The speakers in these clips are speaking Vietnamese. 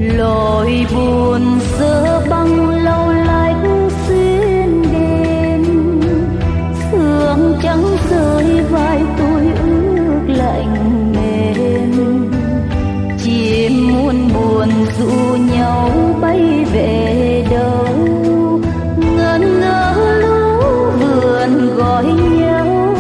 lối buồn dơ băng lâu lách xuyên đêm, sương trắng rơi vai tôi ướt lạnh mềm, chim muôn buồn ru nhau bay về đâu, ngẩn ngơ lũ vườn gọi nhau.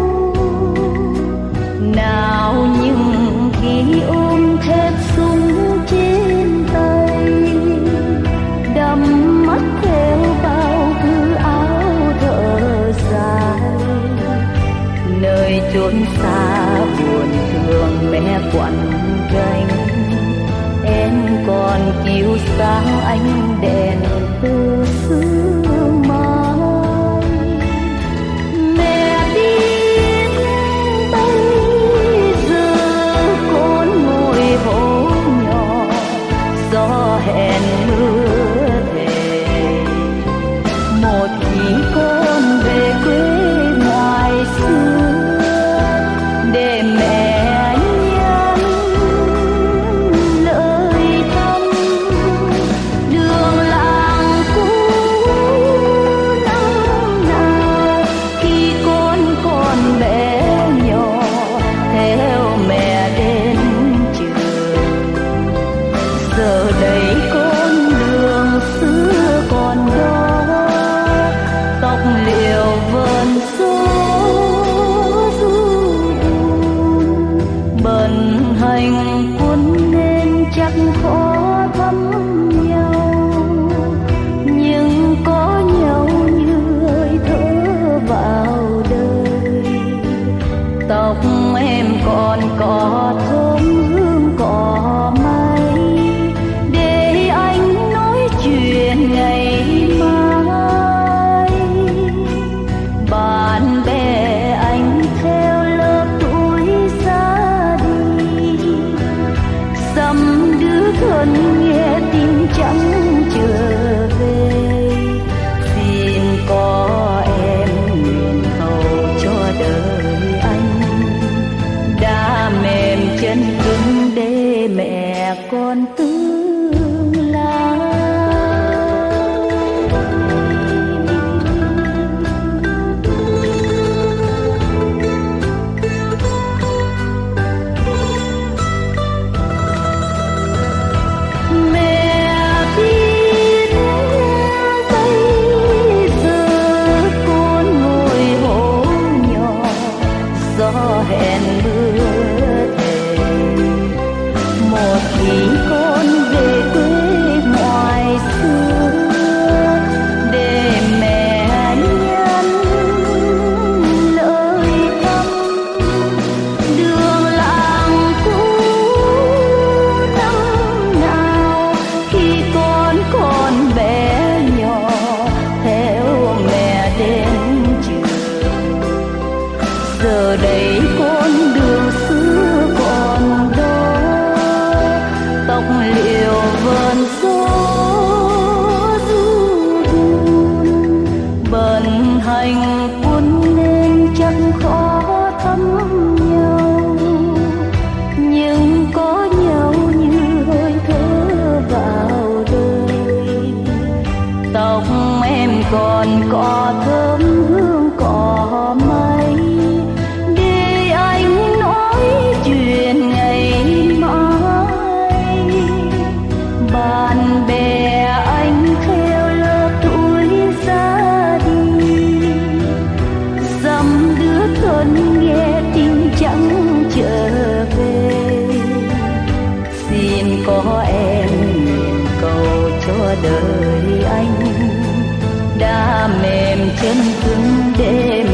Nào những khi ôm thép súng trên tay, đắm mắt theo bao thứ áo thở dài, nơi chốn xa buồn thương mẹ quặn gánh, em còn cứu sáng ánh đèn từ xưa mai. Mẹ biết bây giờ con ngồi hố nhỏ, gió hẹn mưa thề, một khi con về quê ngoài xưa để mẹ nhắn lời thăm. Đường làng cũ năm nào khi con còn bé nhỏ, theo mẹ đến trường. Giờ đây con đường xưa còn đó, tóc liệu vờn gió du buồn, bần hành quân nên chắc khó thăm nhau, nhưng có nhau như hơi thở vào đời. Tóc em còn có thơm hương cỏ mây, để anh nói chuyện ngày mai. Bạn bè anh theo lớp tuổi ra đi, dăm đứa thân nghe tin chẳng trở về. Xin có em nguyện cầu cho đời anh, đã mềm chân cứng để mẹ con tương lai. Mẹ biết bây giờ con ngồi hố nhỏ, gió hẹn mưa thề, một khi con về quê ngoài xưa để mẹ nhắn lời thăm. Đường làng cũ năm nào khi con còn bé nhỏ, theo mẹ đến trường. Giờ đây con đường xưa còn đó, tóc liệu vờn gió du buồn, bần hành quân nên chẳng khó thăm nhau, nhưng có nhau như hơi thở vào đời. Tóc em còn có thơm hương cỏ mây, để anh nói chuyện ngày mai. Bạn bè anh theo lớp tuổi ra đi, dăm đứa thân nghe tin chẳng trở về. Xin có em nguyện cầu cho đời anh, đã mềm chân cứng để